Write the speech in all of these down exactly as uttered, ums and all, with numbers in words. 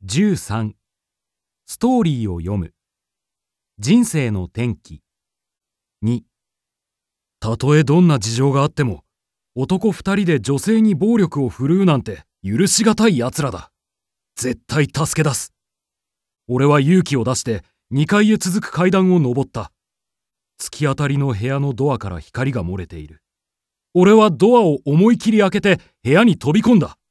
じゅうさんストーリーを読む。人生の転機。にたとえどんな事情があっても男二人で女性に暴力を振るうなんて許しがたい奴らだ。絶対助け出す。俺は勇気を出してにかいへ続く階段を上った。突き当たりの部屋のドアから光が漏れている。俺はドアを思い切り開けて部屋に飛び込んだ。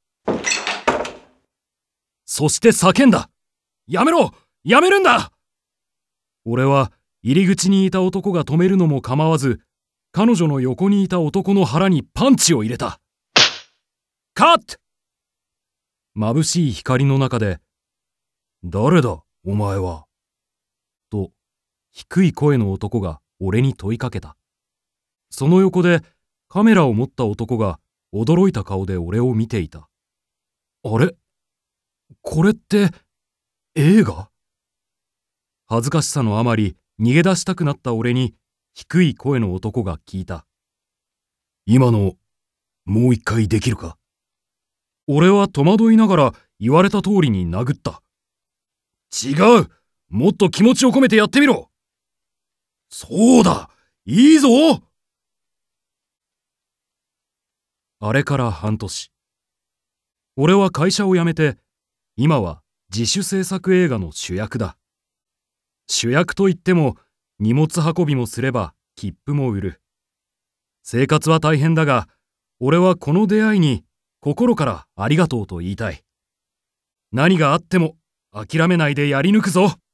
そして叫んだ。やめろ！やめるんだ！俺は入り口にいた男が止めるのも構わず、彼女の横にいた男の腹にパンチを入れた。カット！眩しい光の中で、誰だ、お前は。と、低い声の男が俺に問いかけた。その横でカメラを持った男が驚いた顔で俺を見ていた。あれ？これって映画？恥ずかしさのあまり逃げ出したくなった俺に低い声の男が聞いた。今のもう一回できるか？俺は戸惑いながら言われた通りに殴った。違う！もっと気持ちを込めてやってみろ！そうだ！いいぞ！あれから半年。俺は会社を辞めて、今は自主制作映画の主役だ。主役といっても荷物運びもすれば切符も売る。生活は大変だが、俺はこの出会いに心からありがとうと言いたい。何があっても諦めないでやり抜くぞ。